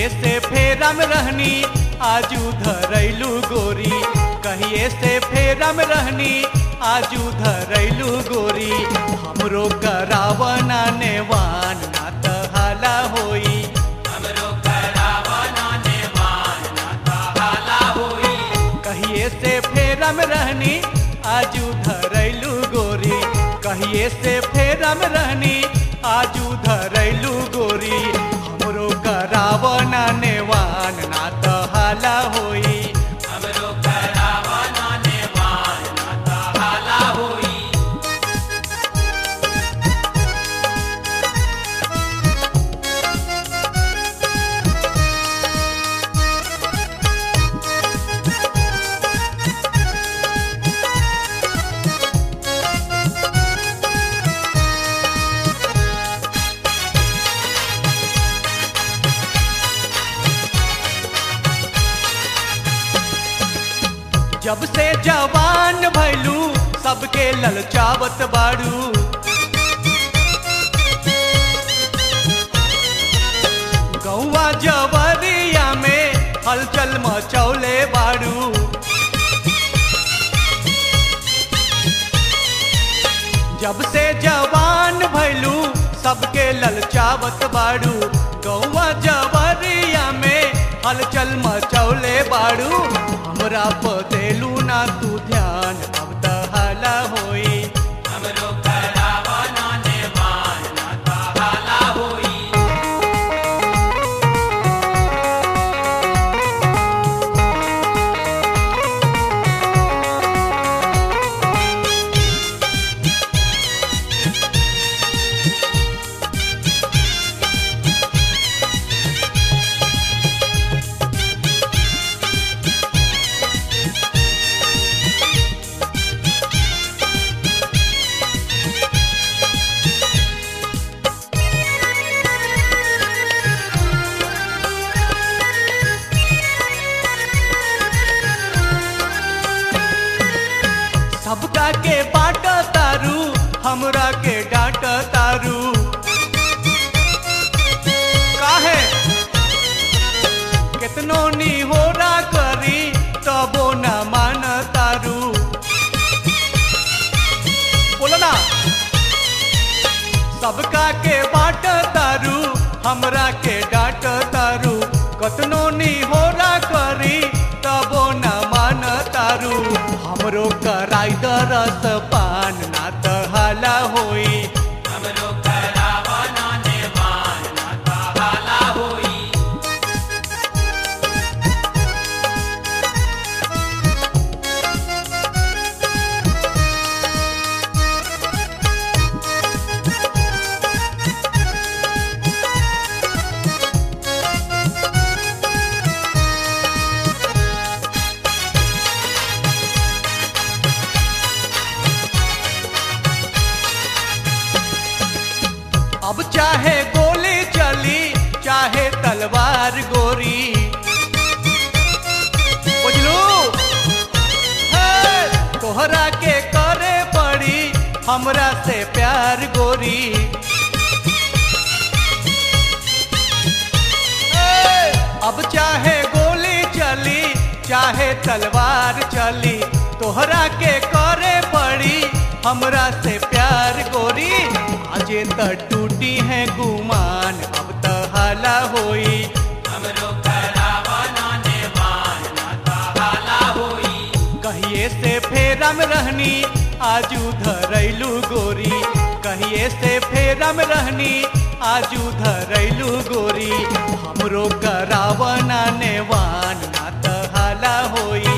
कहिए से फेरा में रहनी आजू धरैलू गोरी, कहिए से फेरा में रहनी आजू धरैलू गोरी। हमरो करावना नेवान ना तहाला होई, हमरो करावना नेवान ना तहाला होई। कहिए से फेरा में रहनी आजू धरैलू गोरी, कहिए से फेरा में रहनी आजू धरैलू गोरी। हमरो करावना नेवान ना तहाला होई, हमरो करावना नेवान ना तहाला होई। जब से जवान भैलू सबके ललचावत बाड़ू, गौवा जवरिया में हलचल मचौले बाड़ू। जब से जवान भैलू सबके ललचावत बाड़ू, गौवा जवरिया में हलचल मचौले बाड़ू। हमरा पदेलू ना तू ध्यान अब तहाला होई, हमरो करावना नेवान ना तहाला होई। सबका के बाट तारू हमरा के डांट तारू, काहे कितनो निहोरा करी तबो न मान तारू। बोलो ना, सबका के बाट तारू हमरा के डांट तारू, कतनो निहोरा करी तबो न मान तारू। हमरो कराई दरस पान ना तहाला होई, हमरो करावना नेवान ना तहाला होई। अब चाहे गोली चली चाहे तलवार गोरी, बुझलू तोहरा के करे पड़ी हमरा से प्यार गोरी। अब चाहे गोली चली चाहे तलवार चली, तोहरा के करे पड़ी हमरा से प्यार गोरी। आजे त टूटी है गुमान अब तहाला होई, हमरो करावना नेवान ना तहाला होई। कहिए से फेरा में रहनी आजू धरैलू गोरी, कहिए से फेरा में रहनी आजू धरैलू गोरी। हमरो करावना नेवान ना तहाला होई,